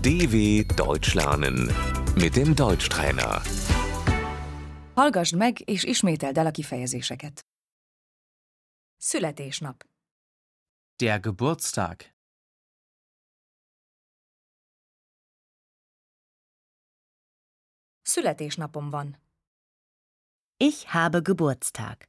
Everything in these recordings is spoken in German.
DW Deutsch lernen mit dem Deutschtrainer. Hallgassd meg és ismételd el a kifejezéseket. Születésnap, Der Geburtstag. születésnapom van, Ich habe Geburtstag.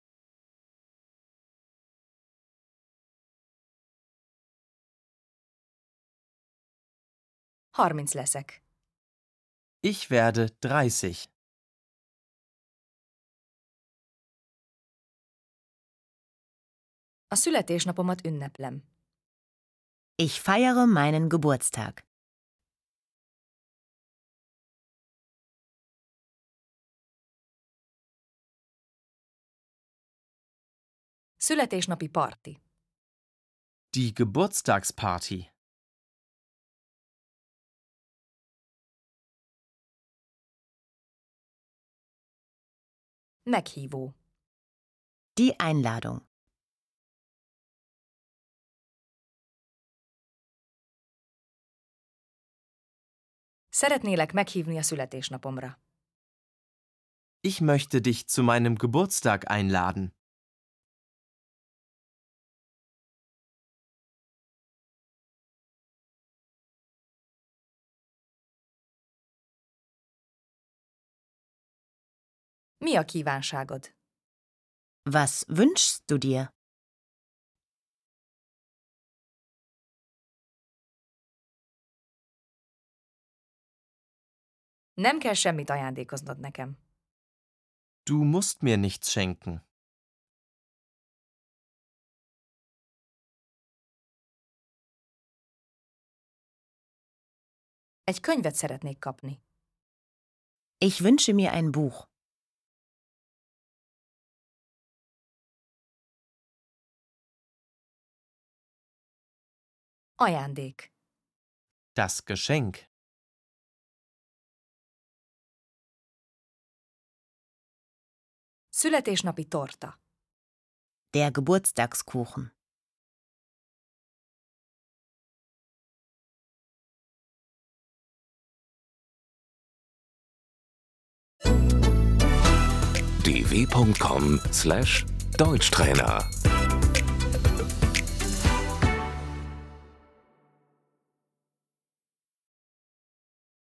Harminc leszek, Ich werde 30. a születésnapomat ünneplem. Ich feiere meinen Geburtstag. Születésnapi parti, Die Geburtstagsparty. meghívó, Die Einladung. szeretnélek meghívni a születésnapomra. Ich möchte dich zu meinem Geburtstag einladen. Mi a kívánságod? Was wünschst du dir? Nem kell semmit ajándékoznod nekem. Du musst mir nichts schenken. Egy könyvet szeretnék kapni. Ich wünsche mir ein Buch. Ajándék, Das Geschenk. születésnapi torta, Der Geburtstagskuchen. dw.com/Deutschtrainer